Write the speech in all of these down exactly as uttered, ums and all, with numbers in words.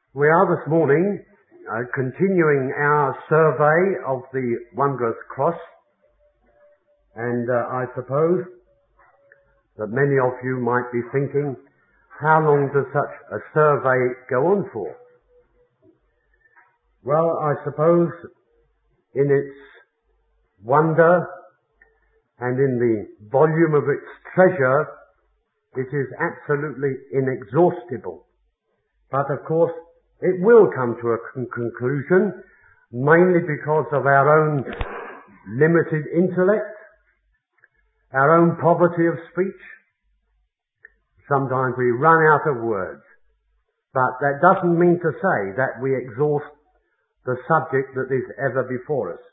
We are this morning uh, continuing our survey of the wondrous cross, and uh, I suppose that many of you might be thinking, how long does such a survey go on for? Well, I suppose in its wonder and in the volume of its treasure, it is absolutely inexhaustible. But of course, it will come to a con- conclusion, mainly because of our own limited intellect, our own poverty of speech. Sometimes we run out of words. But that doesn't mean to say that we exhaust the subject that is ever before us.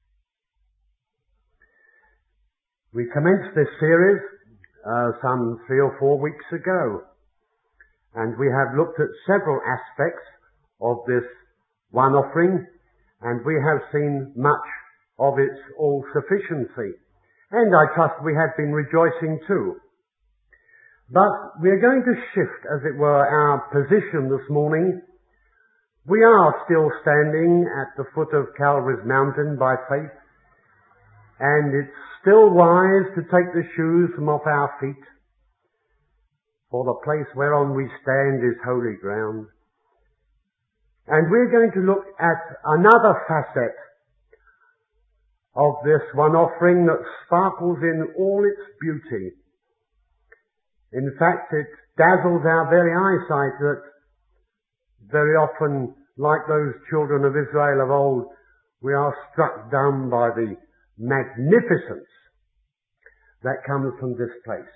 We commenced this series uh, some three or four weeks ago, and we have looked at several aspects of this one offering, and we have seen much of its all-sufficiency. And I trust we have been rejoicing too. But we are going to shift, as it were, our position this morning. We are still standing at the foot of Calvary's mountain by faith, and it's still wise to take the shoes from off our feet, for the place whereon we stand is holy ground. And we're going to look at another facet of this one offering that sparkles in all its beauty. In fact, it dazzles our very eyesight that very often, like those children of Israel of old, we are struck dumb by the magnificence that comes from this place.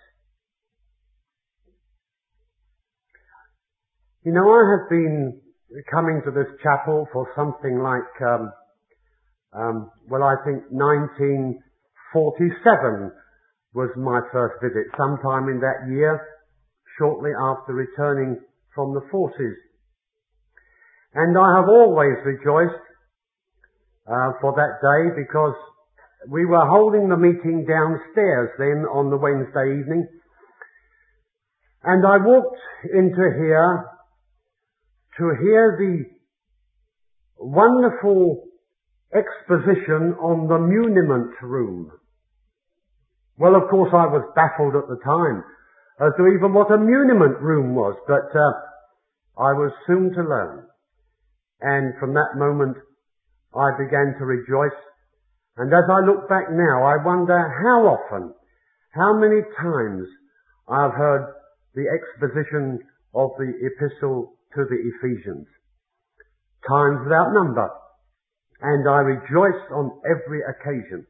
You know, I have been coming to this chapel for something like, um, um, well, I think nineteen forty-seven was my first visit, sometime in that year, shortly after returning from the forces. And I have always rejoiced uh, for that day, because we were holding the meeting downstairs then on the Wednesday evening, and I walked into here to hear the wonderful exposition on the muniment room. Well, of course, I was baffled at the time as to even what a muniment room was, but uh, I was soon to learn. And from that moment, I began to rejoice. And as I look back now, I wonder how often, how many times I've heard the exposition of the epistle to the Ephesians. Times without number. And I rejoice on every occasion.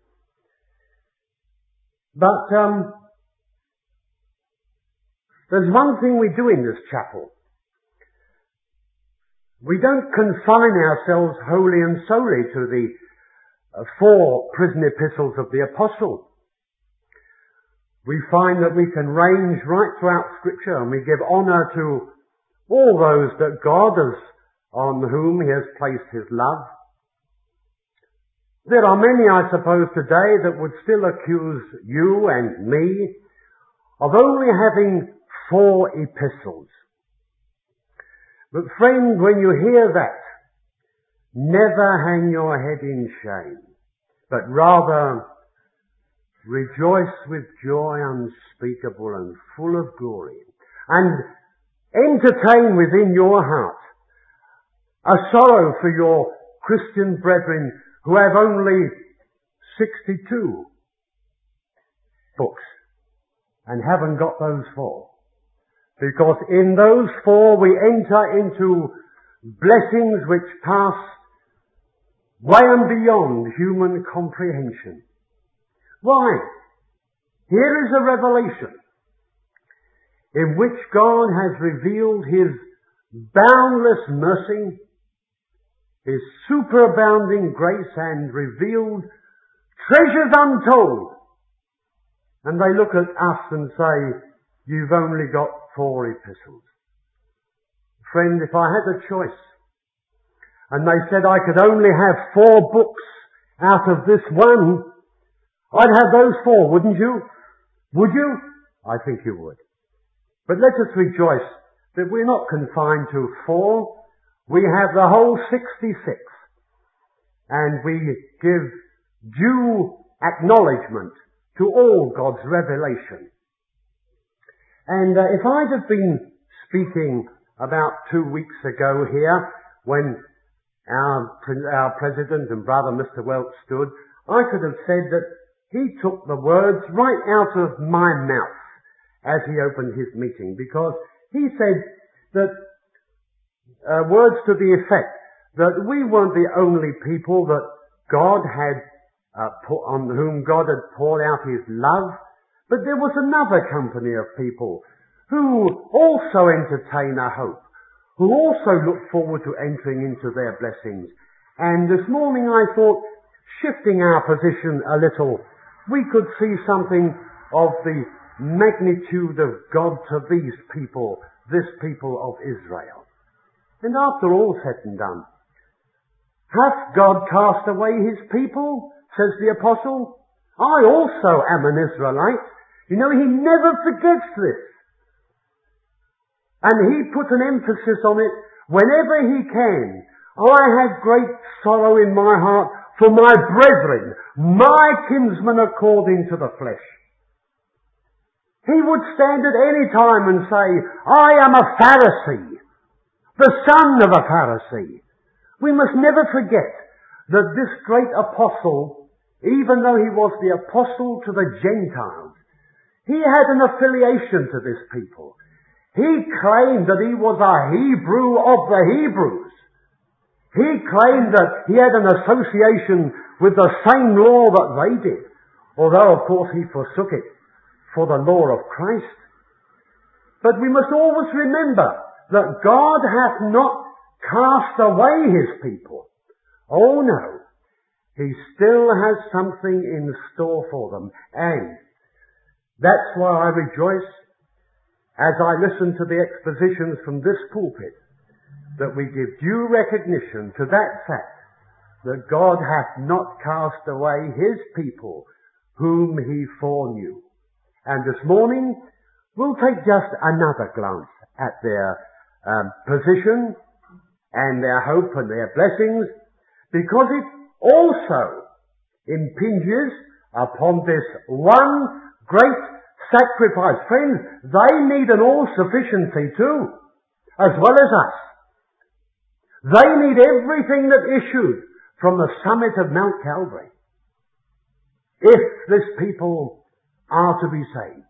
But um, there's one thing we do in this chapel. We don't confine ourselves wholly and solely to the uh, four prison epistles of the apostle. We find that we can range right throughout Scripture, and we give honour to all those that God has, on whom He has placed His love. There are many, I suppose, today that would still accuse you and me of only having four epistles. But friend, when you hear that, never hang your head in shame, but rather rejoice with joy unspeakable and full of glory, and entertain within your heart a sorrow for your Christian brethren who have only sixty-two books and haven't got those four. Because in those four we enter into blessings which pass way and beyond human comprehension. Why? Here is a revelation in which God has revealed His boundless mercy, His superabounding grace, and revealed treasures untold. And they look at us and say, you've only got four epistles. Friend, if I had a choice, and they said I could only have four books out of this one, I'd have those four, wouldn't you? Would you? I think you would. But let us rejoice that we're not confined to four. we have the whole sixty-six, and we give due acknowledgement to all God's revelation. And uh, if I'd have been speaking about two weeks ago here, when our, our President and brother Mister Welch stood, I could have said that he took the words right out of my mouth as he opened his meeting, because he said that uh, words to the effect that we weren't the only people that God had uh, put, on whom God had poured out his love, but there was another company of people who also entertain a hope, who also look forward to entering into their blessings. And this morning I thought, shifting our position a little, we could see something of the magnitude of God to these people, this people of Israel. And after all said and done, hath God cast away his people, says the apostle? I also am an Israelite. You know, he never forgets this. And he put an emphasis on it whenever he can. I have great sorrow in my heart for my brethren, my kinsmen according to the flesh. He would stand at any time and say, I am a Pharisee, the son of a Pharisee. We must never forget that this great apostle, even though he was the apostle to the Gentiles, he had an affiliation to this people. He claimed that he was a Hebrew of the Hebrews. He claimed that he had an association with the same law that they did, although of course he forsook it for the law of Christ. But we must always remember that God hath not cast away his people. Oh no, he still has something in store for them. And that's why I rejoice as I listen to the expositions from this pulpit, that we give due recognition to that fact that God hath not cast away his people whom he foreknew. And this morning we'll take just another glance at their um, position and their hope and their blessings, because it also impinges upon this one great sacrifice. Friends, they need an all-sufficiency too, as well as us. They need everything that issued from the summit of Mount Calvary, if this people are to be saved.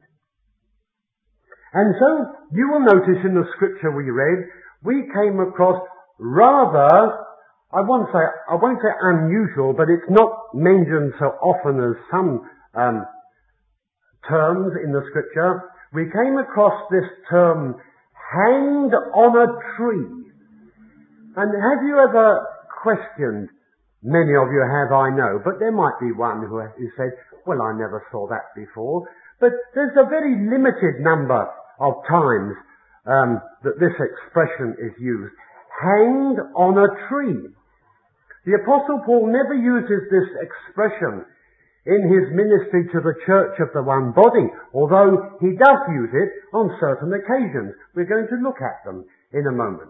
And so, you will notice in the scripture we read, we came across rather, I won't say, I won't say unusual, but it's not mentioned so often as some um, terms in the scripture. We came across this term, hanged on a tree. And have you ever questioned, many of you have, I know, but there might be one who, who said, well, I never saw that before. But there's a very limited number of times um, that this expression is used. Hanged on a tree. The Apostle Paul never uses this expression in his ministry to the church of the one body, although he does use it on certain occasions. We're going to look at them in a moment.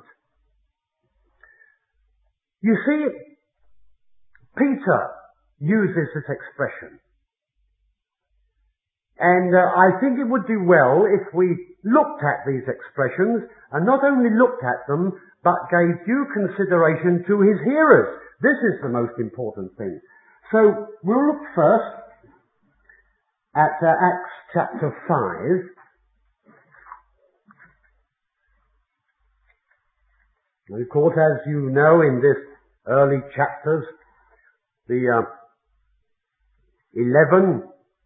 You see, Peter uses this expression. And uh, I think it would do well if we looked at these expressions, and not only looked at them, but gave due consideration to his hearers. This is the most important thing. So, we'll look first at uh, Acts chapter five. And of course, as you know, in this early chapters, the uh, eleven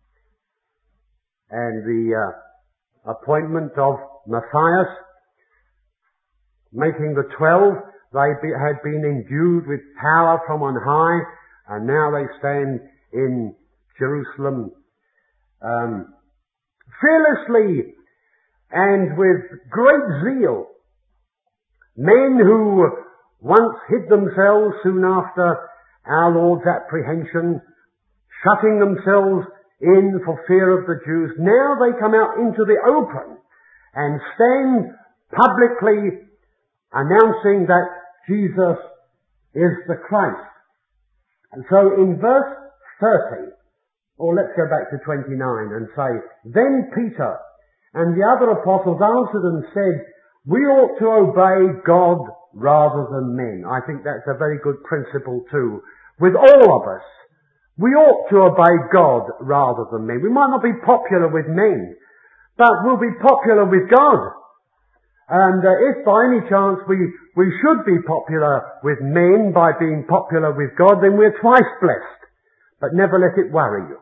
and the uh, appointment of Matthias, making the twelve, they be, had been endued with power from on high, and now they stand in Jerusalem um, fearlessly and with great zeal. Men who once hid themselves soon after our Lord's apprehension, shutting themselves in for fear of the Jews, now they come out into the open and stand publicly announcing that Jesus is the Christ. And so in verse thirty, or let's go back to twenty-nine and say, then Peter and the other apostles answered and said, we ought to obey God rather than men. I think that's a very good principle too. With all of us, we ought to obey God rather than men. We might not be popular with men, but we'll be popular with God. And uh, if by any chance we, we should be popular with men by being popular with God, then we're twice blessed. But never let it worry you.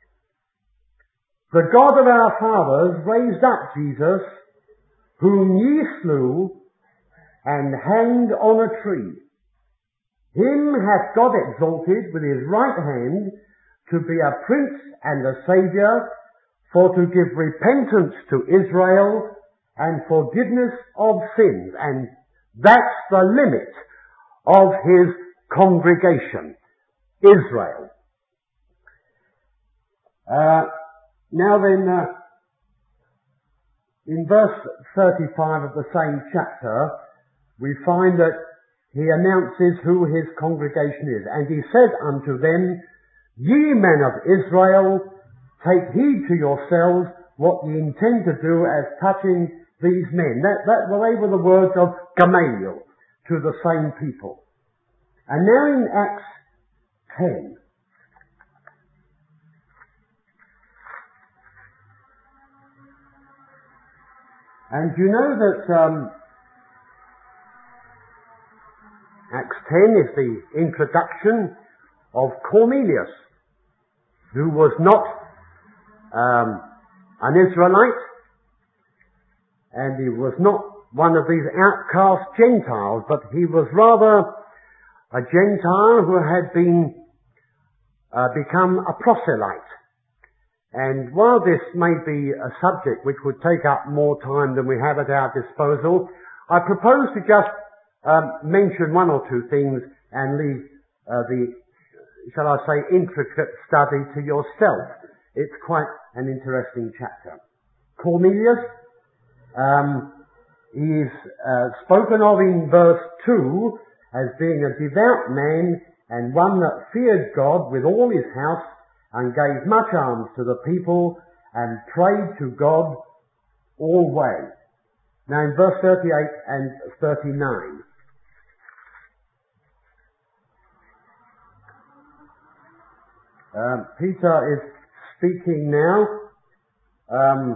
The God of our fathers raised up Jesus, whom ye slew and hanged on a tree. Him hath God exalted with his right hand to be a prince and a saviour, for to give repentance to Israel and forgiveness of sins. And that's the limit of his congregation, Israel. Uh, now then, uh, in verse thirty-five of the same chapter, we find that he announces who his congregation is. And he said unto them, ye men of Israel, take heed to yourselves what ye intend to do as touching these men. That, that, well, they were the words of Gamaliel to the same people. And now in Acts ten, and you know that um, Acts ten is the introduction of Cornelius, who was not um, an Israelite, and he was not one of these outcast Gentiles, but he was rather a Gentile who had been uh, become a proselyte. And while this may be a subject which would take up more time than we have at our disposal, I propose to just um, mention one or two things and leave uh, the, shall I say, intricate study to yourself. It's quite an interesting chapter. Cornelius, um, he is uh, spoken of in verse two as being a devout man and one that feared God with all his house, and gave much alms to the people, and prayed to God always. Now in verse thirty-eight and thirty-nine, um, Peter is speaking now um,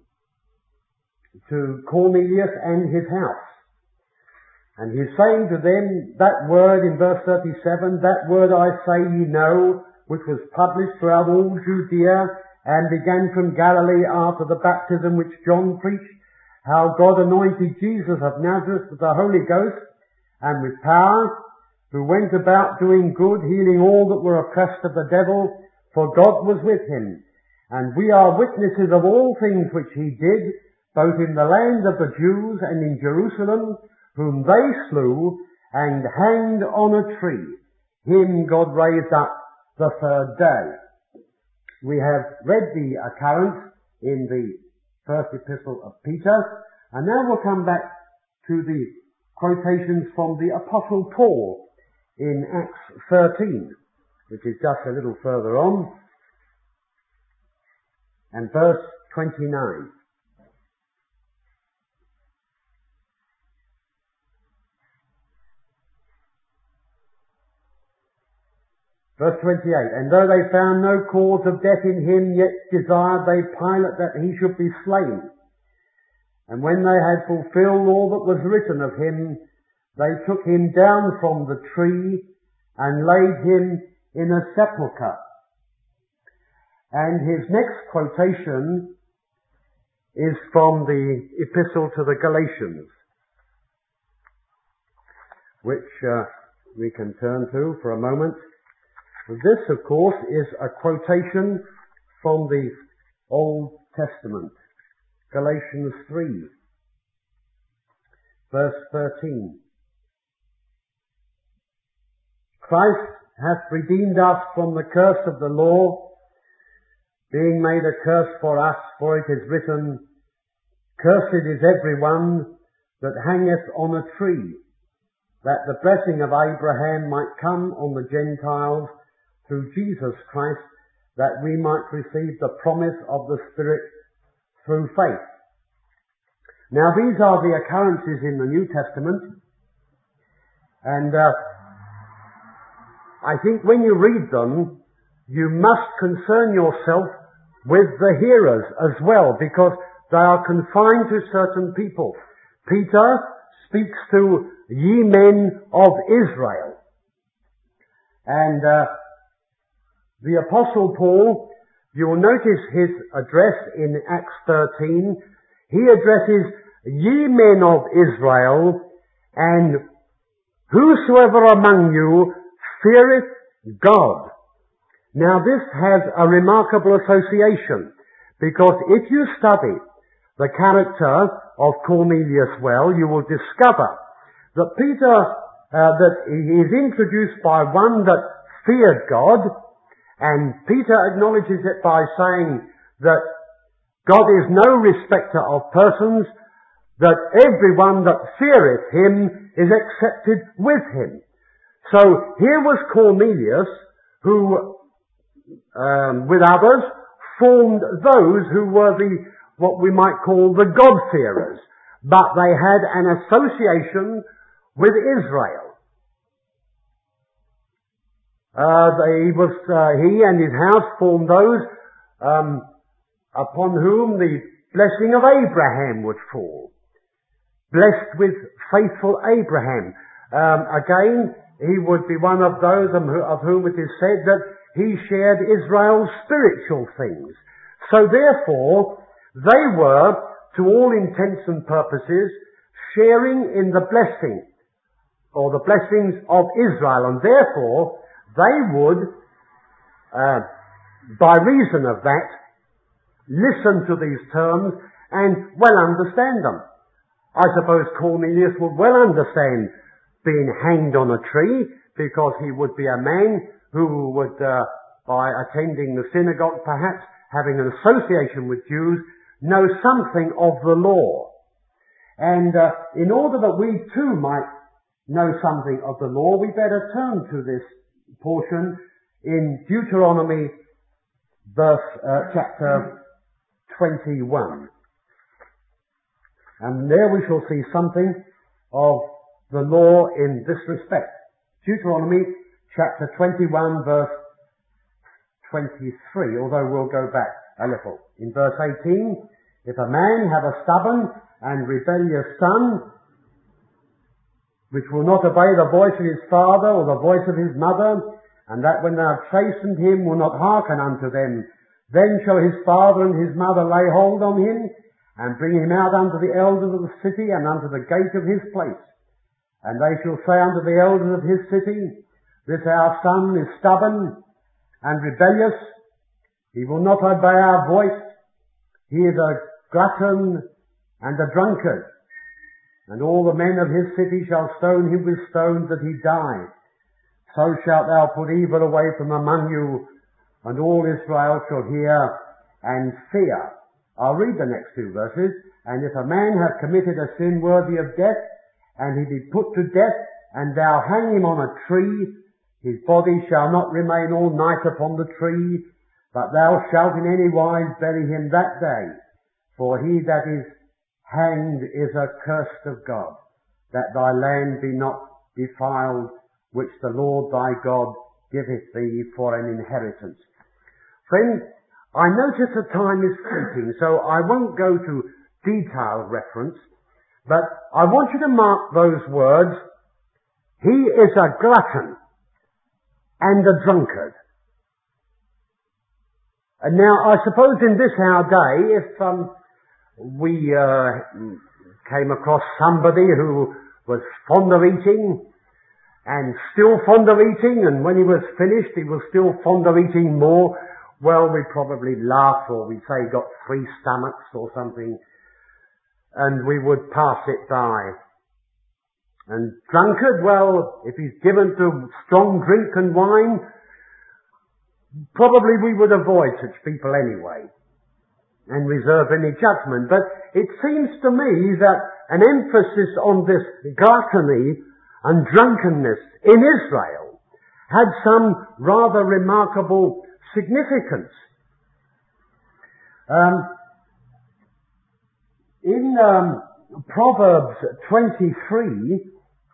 to Cornelius and his house. And he's saying to them that word in verse thirty-seven, that word I say ye know, which was published throughout all Judea, and began from Galilee after the baptism which John preached, how God anointed Jesus of Nazareth with the Holy Ghost and with power, who went about doing good, healing all that were oppressed of the devil, for God was with him. And we are witnesses of all things which he did, both in the land of the Jews and in Jerusalem, whom they slew and hanged on a tree. Him God raised up the third day. We have read the account in the first epistle of Peter, and now we'll come back to the quotations from the Apostle Paul in Acts thirteen, which is just a little further on, and verse twenty-nine. Verse twenty-eight, and though they found no cause of death in him, yet desired they Pilate that he should be slain. And when they had fulfilled all that was written of him, they took him down from the tree and laid him in a sepulchre. And his next quotation is from the Epistle to the Galatians, which uh, we can turn to for a moment. This, of course, is a quotation from the Old Testament. Galatians three, verse thirteen. Christ hath redeemed us from the curse of the law, being made a curse for us, for it is written, cursed is every one that hangeth on a tree, that the blessing of Abraham might come on the Gentiles through Jesus Christ, that we might receive the promise of the Spirit through faith. Now these are the occurrences in the New Testament, and uh, I think when you read them, you must concern yourself with the hearers as well, because they are confined to certain people. Peter speaks to ye men of Israel. And uh, the Apostle Paul, you will notice his address in Acts thirteen. He addresses ye men of Israel, and whosoever among you feareth God. Now this has a remarkable association, because if you study the character of Cornelius well, you will discover that Peter, uh, that he is introduced by one that feared God, and Peter acknowledges it by saying that God is no respecter of persons, that everyone that feareth him is accepted with him. So here was Cornelius, who um, with others formed those who were the what we might call the God-fearers, but they had an association with Israel. Uh, they was uh, he and his house formed those um, upon whom the blessing of Abraham would fall. Blessed with faithful Abraham. Um, again, he would be one of those of whom it is said that he shared Israel's spiritual things. So therefore, they were, to all intents and purposes, sharing in the blessing, or the blessings of Israel, and therefore they would, uh, by reason of that, listen to these terms and well understand them. I suppose Cornelius would well understand being hanged on a tree, because he would be a man who would, uh, by attending the synagogue perhaps, having an association with Jews, know something of the law. And uh, in order that we too might know something of the law, we better turn to this portion in Deuteronomy verse, uh, chapter twenty-one. And there we shall see something of the law in this respect. Deuteronomy chapter twenty-one verse twenty-three, although we'll go back a little. In verse eighteen, if a man have a stubborn and rebellious son, which will not obey the voice of his father or the voice of his mother, and that when they have chastened him will not hearken unto them, then shall his father and his mother lay hold on him, and bring him out unto the elders of the city, and unto the gate of his place. And they shall say unto the elders of his city, this our son is stubborn and rebellious, he will not obey our voice, he is a glutton and a drunkard. And all the men of his city shall stone him with stones that he die. So shalt thou put evil away from among you, and all Israel shall hear and fear. I'll read the next two verses. And if a man have committed a sin worthy of death, and he be put to death, and thou hang him on a tree, his body shall not remain all night upon the tree, but thou shalt in any wise bury him that day. For he that is hanged is accursed of God, that thy land be not defiled, which the Lord thy God giveth thee for an inheritance. Friend, I notice the time is fleeting, so I won't go to detailed reference, but I want you to mark those words. He is a glutton and a drunkard. And now, I suppose in this our day, if um, we uh, came across somebody who was fond of eating, and still fond of eating, and when he was finished he was still fond of eating more, well, we'd probably laugh, or we'd say he got three stomachs or something, and we would pass it by. And drunkard, well, if he's given to strong drink and wine, probably we would avoid such people anyway, and reserve any judgment. But it seems to me that an emphasis on this gluttony and drunkenness in Israel had some rather remarkable significance. Um, in um, Proverbs twenty-three,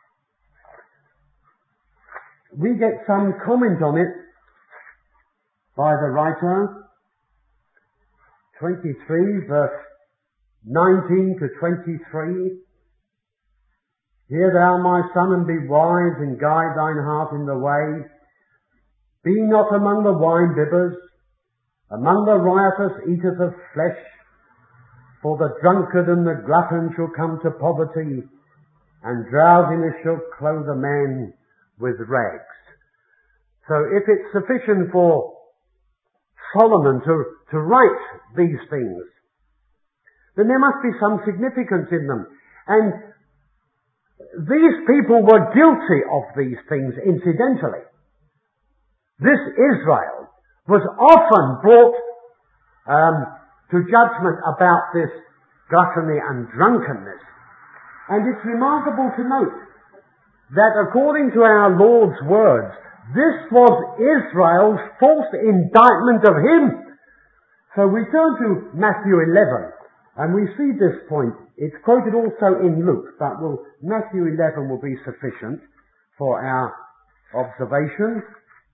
we get some comment on it by the writer. twenty-three, verse nineteen to twenty-three. Hear thou, my son, and be wise, and guide thine heart in the way. Be not among the wine bibbers, among the riotous eaters of flesh, for the drunkard and the glutton shall come to poverty, and drowsiness shall clothe a man with rags. So if it's sufficient for Solomon to, to write these things, then there must be some significance in them. And these people were guilty of these things incidentally. This Israel was often brought um, to judgment about this gluttony and drunkenness. And it's remarkable to note that according to our Lord's words, this was Israel's false indictment of him. So we turn to Matthew eleven, and we see this point. It's quoted also in Luke, but we'll, Matthew eleven will be sufficient for our observation.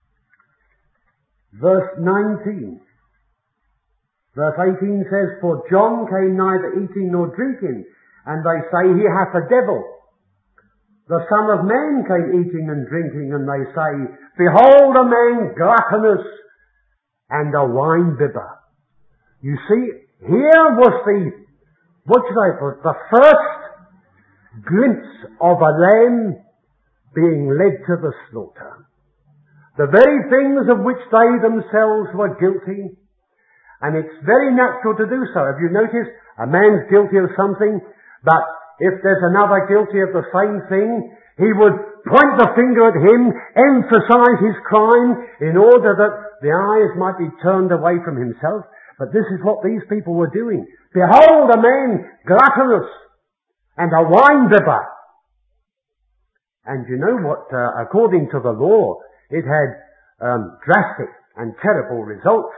Verse nineteen. Verse eighteen says, For John came neither eating nor drinking, and they say he hath a devil. The Son of Man came eating and drinking, and they say, Behold a man gluttonous and a wine bibber. You see, here was the, what should I put, the first glimpse of a lamb being led to the slaughter. The very things of which they themselves were guilty. And it's very natural to do so. Have you noticed? A man's guilty of something, but if there's another guilty of the same thing, he would point the finger at him, emphasize his crime, in order that the eyes might be turned away from himself. But this is what these people were doing. Behold a man gluttonous and a wine bibber. And you know what, uh, according to the law, it had um, drastic and terrible results.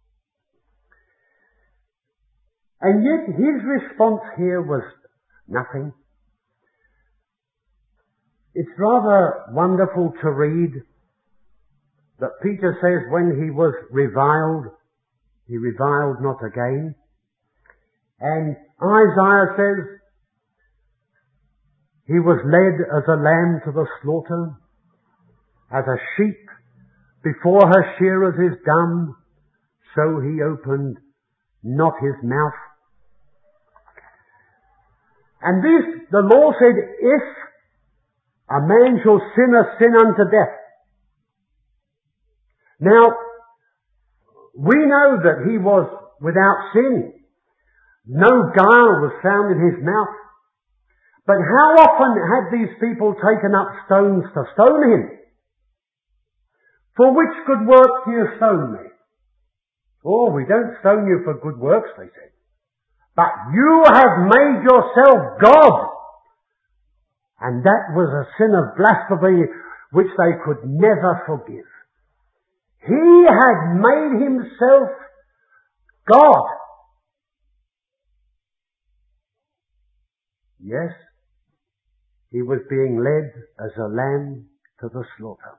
And yet his response here was nothing. It's rather wonderful to read that Peter says when he was reviled, he reviled not again. And Isaiah says he was led as a lamb to the slaughter, as a sheep before her shearers is dumb, so he opened not his mouth. And this, the law said, if a man shall sin a sin unto death. Now, we know that he was without sin. No guile was found in his mouth. But how often had these people taken up stones to stone him? For which good work do you stone me? Oh, we don't stone you for good works, they said. But you have made yourself God. And that was a sin of blasphemy which they could never forgive. He had made himself God. Yes, he was being led as a lamb to the slaughter.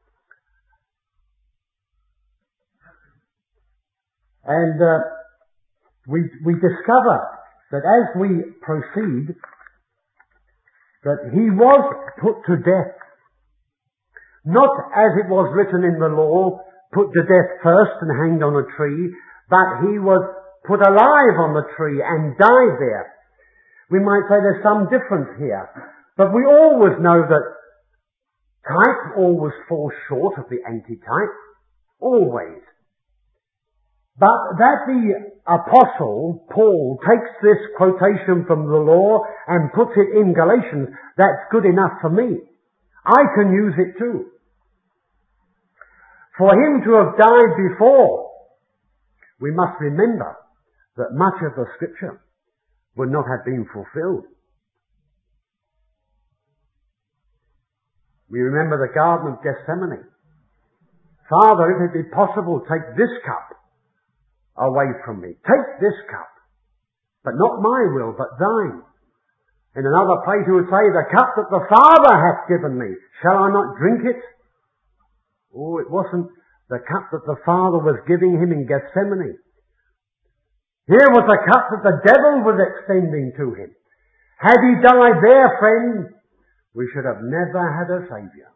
And uh, we we discover that as we proceed, that he was put to death. Not as it was written in the law, put to death first and hanged on a tree, but he was put alive on the tree and died there. We might say there's some difference here, but we always know that type always falls short of the antitype. Always. But that the Apostle Paul takes this quotation from the law and puts it in Galatians, that's good enough for me. I can use it too. For him to have died before, we must remember that much of the Scripture would not have been fulfilled. We remember the Garden of Gethsemane. Father, if it be possible, take this cup away from me. Take this cup. But not my will, but thine. In another place he would say, the cup that the Father hath given me, shall I not drink it? Oh, it wasn't the cup that the Father was giving him in Gethsemane. Here was a cup that the devil was extending to him. Had he died there, friend, we should have never had a Saviour.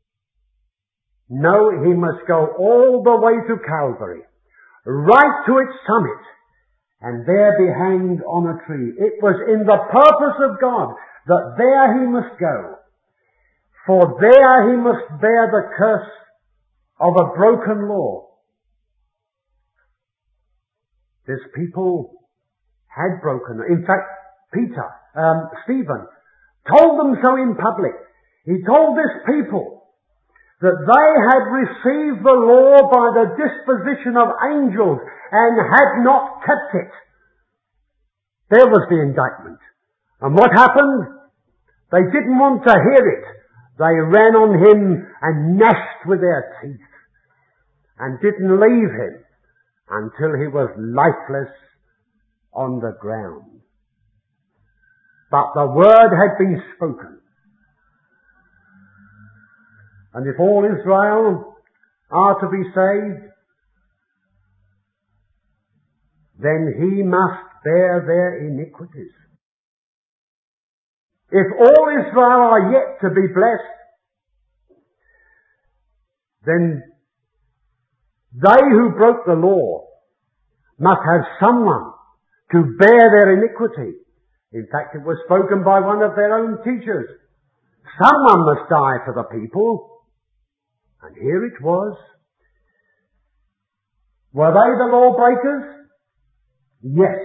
No, he must go all the way to Calvary, right to its summit, and there be hanged on a tree. It was in the purpose of God that there he must go, for there he must bear the curse of a broken law. This people had broken. In fact, Peter, um, Stephen, told them so in public. He told this people that they had received the law by the disposition of angels and had not kept it. There was the indictment. And what happened? They didn't want to hear it. They ran on him and gnashed with their teeth and didn't leave him until he was lifeless on the ground. But the word had been spoken. And if all Israel are to be saved, then he must bear their iniquities. If all Israel are yet to be blessed, then they who broke the law must have someone to bear their iniquity. In fact, it was spoken by one of their own teachers. Someone must die for the people. And here it was. Were they the lawbreakers? Yes.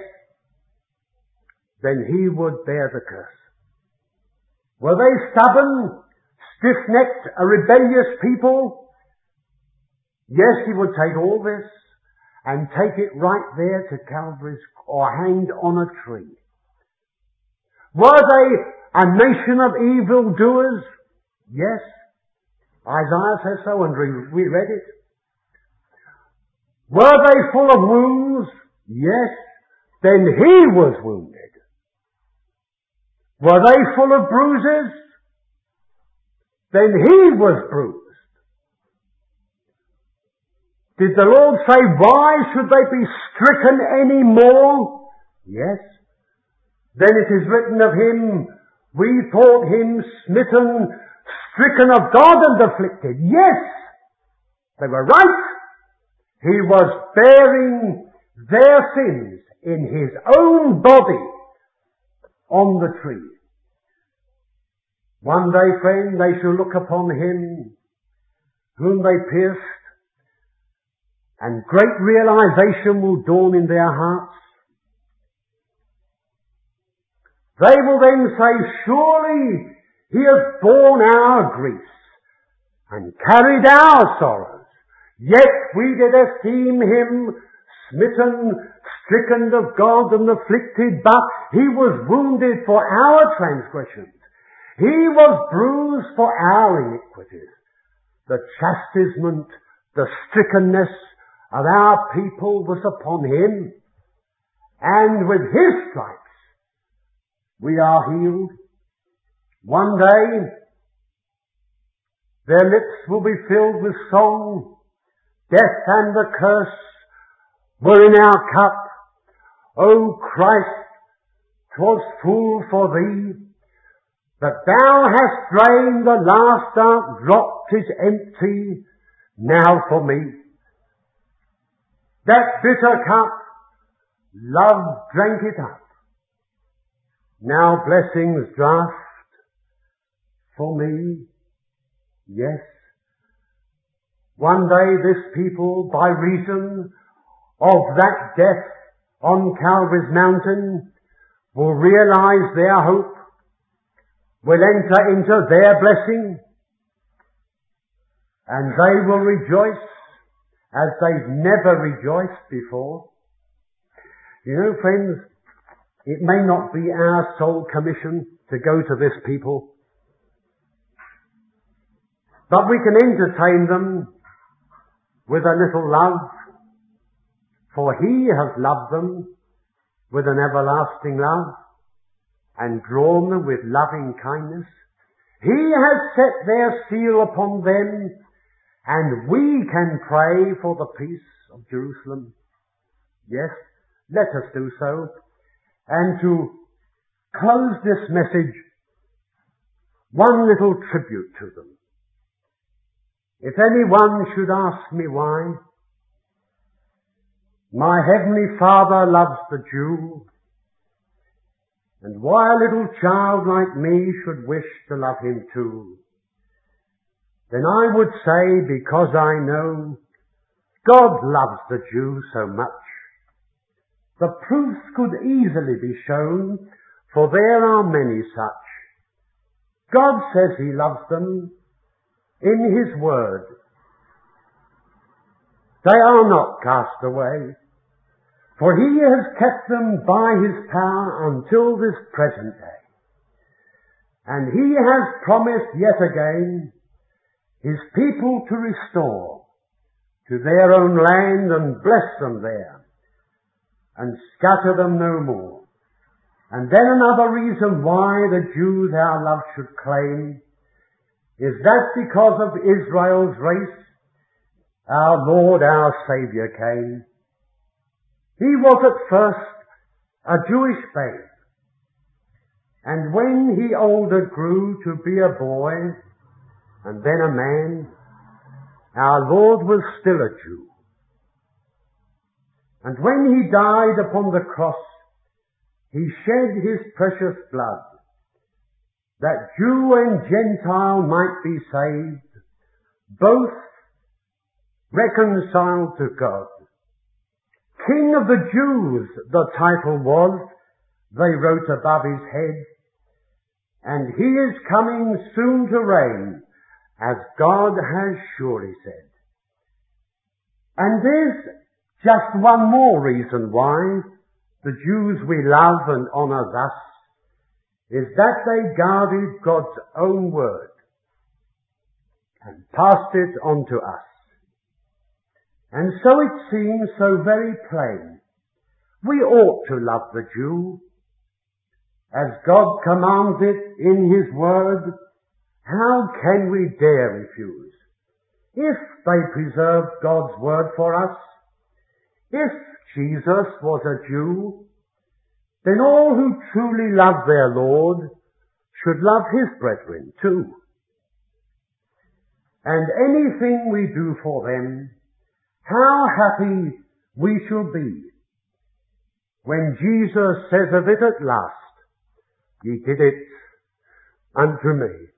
Then he would bear the curse. Were they stubborn, stiff-necked, a rebellious people? Yes, he would take all this and take it right there to Calvary's, or hanged on a tree. Were they a nation of evildoers? Yes. Isaiah says so, and we read it. Were they full of wounds? Yes. Then he was wounded. Were they full of bruises? Then he was bruised. Did the Lord say, why should they be stricken any more? Yes. Then it is written of him, we thought him smitten, stricken of God and afflicted. Yes, they were right. He was bearing their sins in his own body on the tree. One day, friend, they shall look upon him whom they pierced, and great realization will dawn in their hearts. They will then say, surely he has borne our griefs and carried our sorrows. Yet we did esteem him smitten, stricken of God and afflicted, but he was wounded for our transgressions. He was bruised for our iniquities. The chastisement, the strickenness of our people was upon him, and with his stripes we are healed. One day their lips will be filled with song. Death and the curse were in our cup. O Christ, 'twas full for thee, but thou hast drained the last dark drop, 'tis empty now for me. That bitter cup, love drank it up. Now blessings draught for me. Yes. One day this people, by reason of that death on Calvary's mountain, will realize their hope, will enter into their blessing, and they will rejoice as they've never rejoiced before. You know, friends, it may not be our sole commission to go to this people. But we can entertain them with a little love, for He has loved them with an everlasting love and drawn them with loving kindness. He has set their seal upon them, and we can pray for the peace of Jerusalem. Yes, let us do so. And to close this message, one little tribute to them. If anyone should ask me why, my Heavenly Father loves the Jew, and why a little child like me should wish to love him too, then I would say, because I know God loves the Jew so much. The proofs could easily be shown, for there are many such. God says He loves them in His Word. They are not cast away, for He has kept them by His power until this present day. And He has promised yet again His people to restore to their own land and bless them there and scatter them no more. And then another reason why the Jews our love should claim is that because of Israel's race, our Lord, our Saviour came. He was at first a Jewish babe, and when He older grew to be a boy and then a man, our Lord was still a Jew. And when He died upon the cross, He shed His precious blood, that Jew and Gentile might be saved, both reconciled to God. King of the Jews, the title was, they wrote above His head, and He is coming soon to reign, as God has surely said. And there's just one more reason why the Jews we love and honour thus, is that they guarded God's own word and passed it on to us. And so it seems so very plain. We ought to love the Jew, as God commands it in His word. How can we dare refuse? If they preserved God's word for us, if Jesus was a Jew, then all who truly love their Lord should love His brethren too. And anything we do for them, how happy we shall be when Jesus says of it at last, Ye did it unto me.